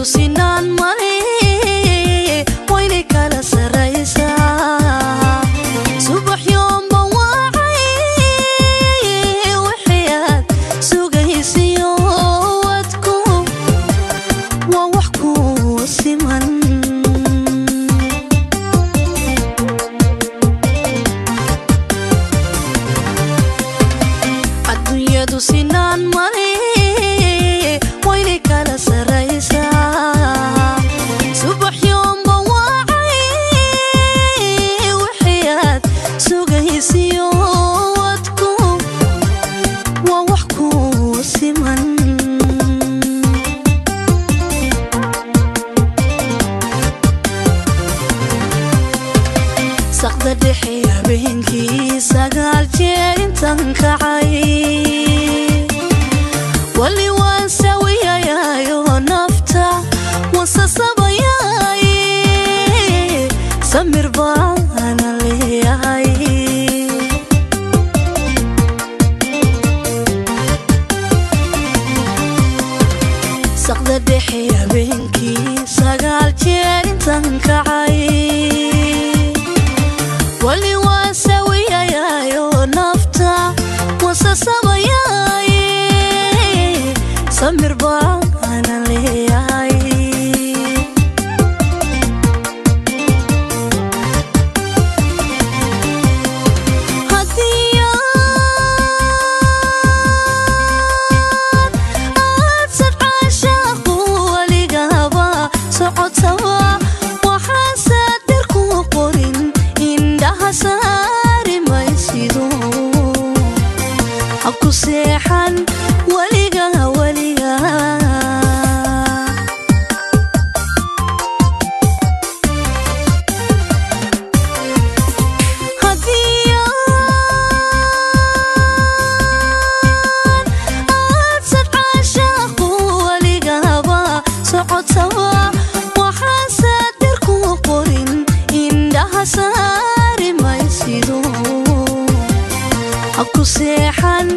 sinaan male wayna kala saraysaa subax yoomba wacay waxaad sugaysiyo wadku waa wax ku siman adduunyadu sinaan male saqda dhexe habeenkii sagaal jeer intaan kacay wali waan sawiyayaayo nafta wasasabayay samir baana leeyahay saqda dhexe habeenkii sagaal jeer intaan kacay wali waan sawiyayaayo nafta wasasabayay samir baana leeyahay haddii aad sadcaashaaqu waligaba socodsawa waxaan saadir ku qorin indhaha saari maysido haku seexan waliga haddii aad sadcaashaaqu waligaba socodsawa waxaan saadir ku qorin indhaha saari maysido haku seexan